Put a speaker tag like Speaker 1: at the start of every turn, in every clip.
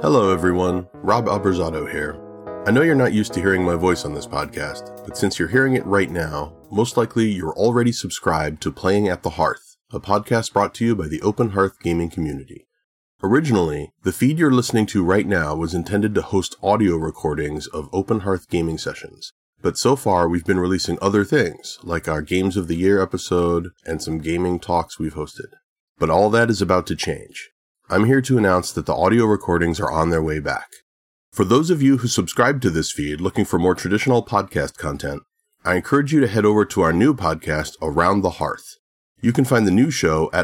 Speaker 1: Hello everyone, Rob Alberzato here. I know you're not used to hearing my voice on this podcast, but since you're hearing it right now, most likely you're already subscribed to Playing at the Hearth, a podcast brought to you by the Open Hearth gaming community. Originally, the feed you're listening to right now was intended to host audio recordings of Open Hearth gaming sessions, but so far we've been releasing other things, like our Games of the Year episode and some gaming talks we've hosted. But all that is about to change. I'm here to announce that the audio recordings are on their way back. For those of you who subscribe to this feed looking for more traditional podcast content, I encourage you to head over to our new podcast, Around the Hearth. You can find the new show at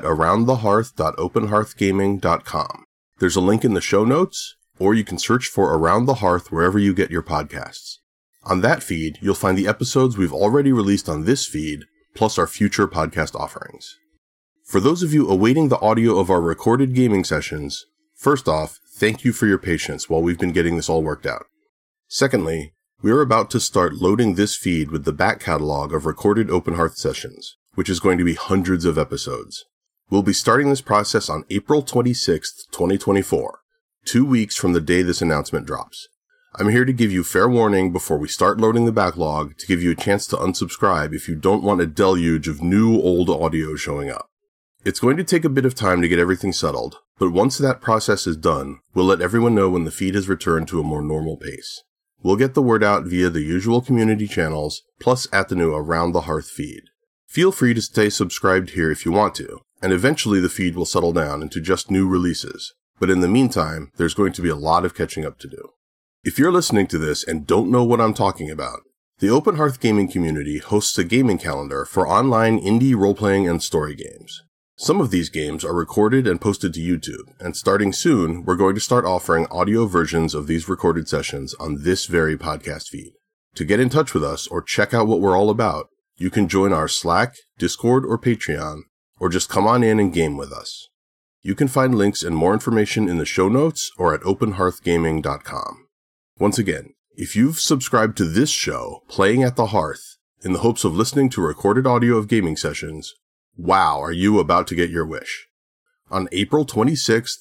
Speaker 1: aroundthehearth.openhearthgaming.com. There's a link in the show notes, or you can search for Around the Hearth wherever you get your podcasts. On that feed, you'll find the episodes we've already released on this feed, plus our future podcast offerings. For those of you awaiting the audio of our recorded gaming sessions, first off, thank you for your patience while we've been getting this all worked out. Secondly, we are about to start loading this feed with the back catalog of recorded Open Hearth sessions, which is going to be hundreds of episodes. We'll be starting this process on April 26th, 2024, 2 weeks from the day this announcement drops. I'm here to give you fair warning before we start loading the backlog to give you a chance to unsubscribe if you don't want a deluge of new old audio showing up. It's going to take a bit of time to get everything settled, but once that process is done, we'll let everyone know when the feed has returned to a more normal pace. We'll get the word out via the usual community channels, plus at the new Around the Hearth feed. Feel free to stay subscribed here if you want to, and eventually the feed will settle down into just new releases. But in the meantime, there's going to be a lot of catching up to do. If you're listening to this and don't know what I'm talking about, the Open Hearth gaming community hosts a gaming calendar for online indie role-playing and story games. Some of these games are recorded and posted to YouTube, and starting soon, we're going to start offering audio versions of these recorded sessions on this very podcast feed. To get in touch with us or check out what we're all about, you can join our Slack, Discord, or Patreon, or just come on in and game with us. You can find links and more information in the show notes or at openhearthgaming.com. Once again, if you've subscribed to this show, Playing at the Hearth, in the hopes of listening to recorded audio of gaming sessions, wow, are you about to get your wish. On April 26th,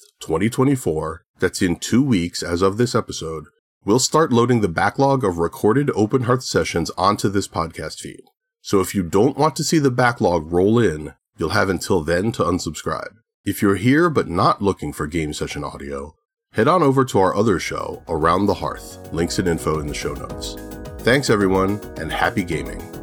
Speaker 1: 2024, that's in 2 weeks as of this episode, we'll start loading the backlog of recorded Open Hearth sessions onto this podcast feed. So if you don't want to see the backlog roll in, you'll have until then to unsubscribe. If you're here but not looking for game session audio, head on over to our other show, Around the Hearth. Links and info in the show notes. Thanks everyone, and happy gaming.